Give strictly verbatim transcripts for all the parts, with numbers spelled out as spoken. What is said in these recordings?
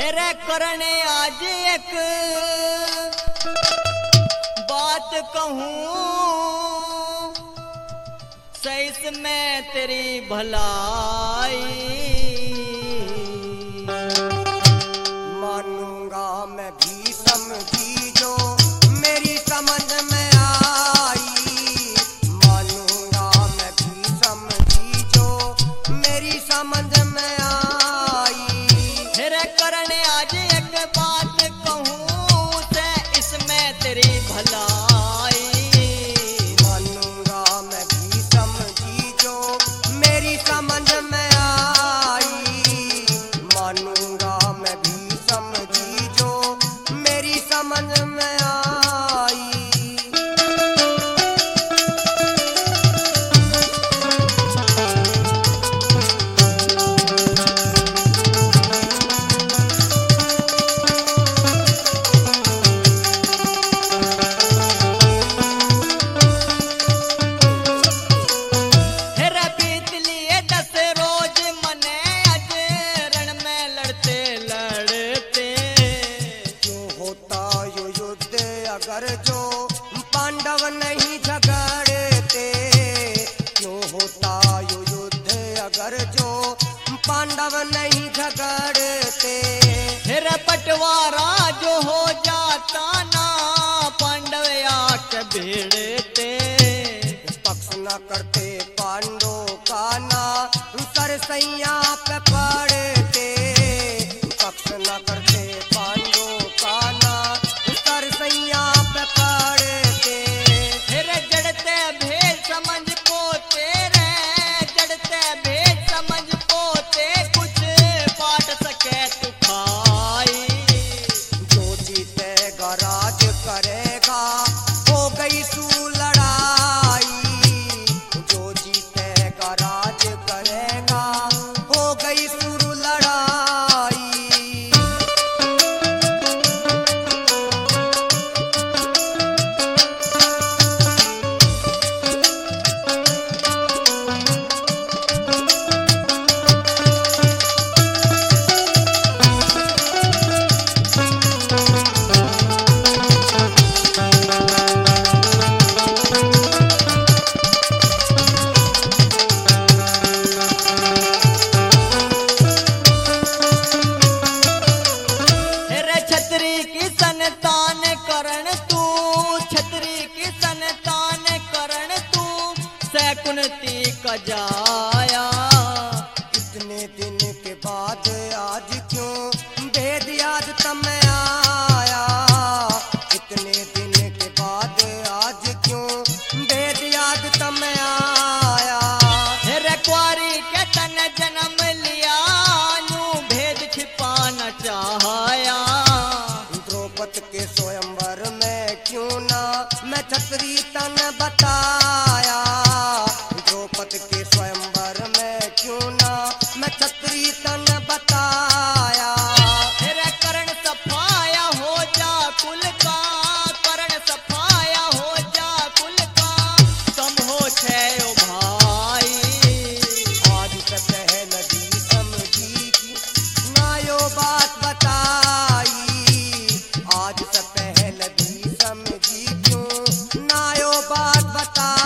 हेरे करने आज एक बात कहूँ, सही में तेरी भलाई मानूंगा मैं भी समझी जो मेरी समझ में आई। मानूंगा मैं भी समझी जो मेरी समझ में आई। हेरे करने आज एक बात कहूँ से इसमें तेरी भलाई मानूंगा मैं भी समझी जो मेरी समझ में आई। मानूंगा मैं भी समझी जो मेरी समझ में आई। हेरे बीत लिए दस रोज मने अज रण में लड़ते लड़ते क्यों होता यो युद्ध अगर जो पांडव नहीं झगड़ते। क्यों होता यो युद्ध अगर जो पांडव नहीं झगड़ते। हेरे बंटवारा जो हो जाता ना पांडव आके भिड़ते पक्ष न करते पांडवों का ना सरसैया पे पड़ते। पक्ष न करते पांडवों का ना सरसैया पे पड़ते। हेरे जड़ते भेद समझ पोते रे जड़ते भेद समझ पोते कुछ पाट सके तू खाई जो जीतेगा राज करेगा हो गई सू लड़ाई। जो जीतेगा राज करेगा हो गई सू लड़ाई। हेरे छतरी की संतान करण तू छतरी की संतान करण तू सैकुनती का जाया इतने दिन के बाद आज क्यों भेद याद तमें आया। इतने दिन के बाद आज क्यों भेद याद तमें आया। हेरे कुआरी के तन जन्म लिया नू भेद छिपाना चाहया द्रौपद के स्वयंवर में क्यों ना मैं छतरी तन बताया। द्रौपद के स्वयंवर में क्यों ना मैं छतरी तन बताया। हेरे करण सफाया हो जा कुल का करण सफाया हो जा कुल का कम हो छे ओ भाई आज से पहले भी समझी की ना यो बात बताई। आज से पहले भी समझी क्यों ना यो बात बताई।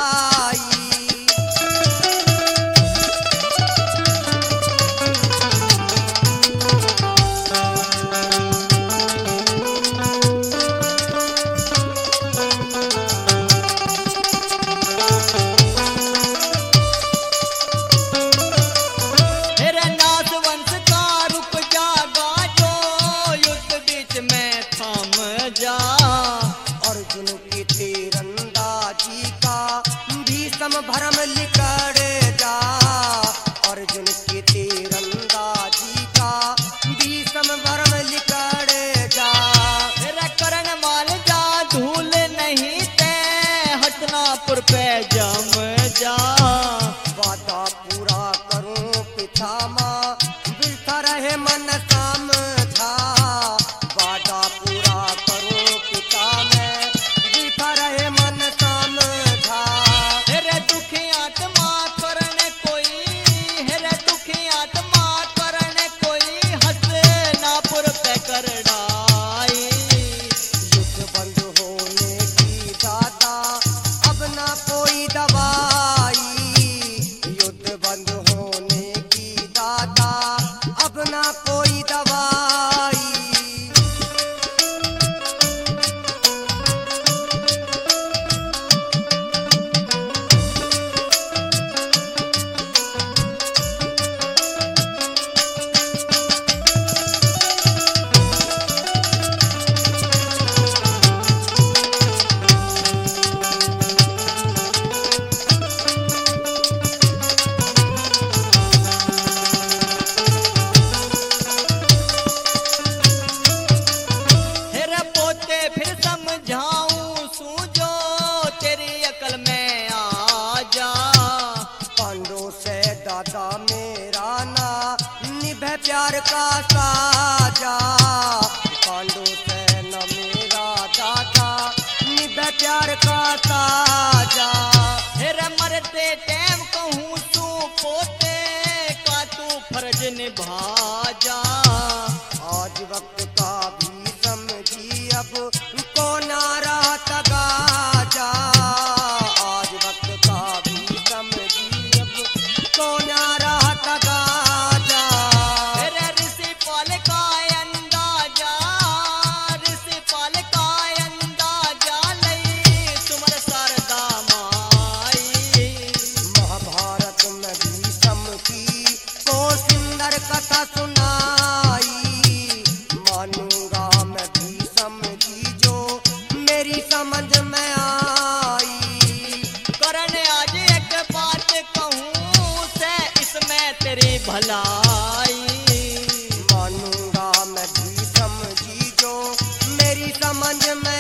प्यार का साजा, पांडु से न मेरा दादा निभे प्यार का साजा। हेरे मरते टाइम कहूँ तू पोते का तू फर्ज निभा जा। आज वक्त का भी समझी अब को नारा तगाजा, आज वक्त का भी समझी अब को नारा तगाजा। हेरे ऋषि पाल का अंदाजा, ऋषि पाल का अंदाजा लई तुमर शारदा माई। महाभारत में भी समझी को सुंदर कथा सुनाई, मानूंगा मैं भी समझी जो मेरी समझ में आई। करण आज एक बात कहूँ से इसमें तेरी भलाई। मानूंगा मैं भी समझी जो मेरी समझ में